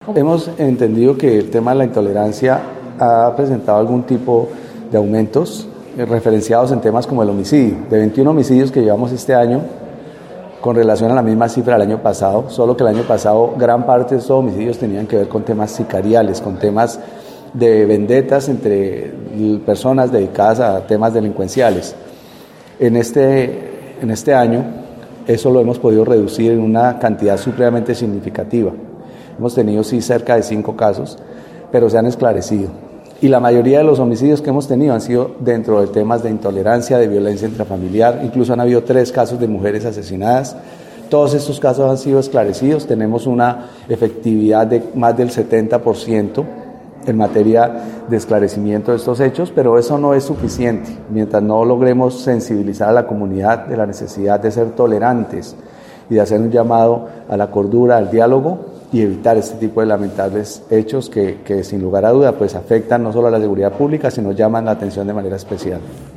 Hemos entendido que el tema de la intolerancia ha presentado algún tipo de aumentos referenciados en temas como el homicidio. De 21 homicidios que llevamos este año, con relación a la misma cifra del año pasado, solo que el año pasado gran parte de estos homicidios tenían que ver con temas sicariales, con temas de vendetas entre personas dedicadas a temas delincuenciales. En este año eso lo hemos podido reducir en una cantidad supremamente significativa. Hemos tenido sí cerca de 5 casos, pero se han esclarecido. Y la mayoría de los homicidios que hemos tenido han sido dentro de temas de intolerancia, de violencia intrafamiliar. Incluso han habido 3 casos de mujeres asesinadas. Todos estos casos han sido esclarecidos. Tenemos una efectividad de más del 70% en materia de esclarecimiento de estos hechos, pero eso no es suficiente. Mientras no logremos sensibilizar a la comunidad de la necesidad de ser tolerantes y de hacer un llamado a la cordura, al diálogo, y evitar este tipo de lamentables hechos que sin lugar a duda pues afectan no solo a la seguridad pública, sino llaman la atención de manera especial.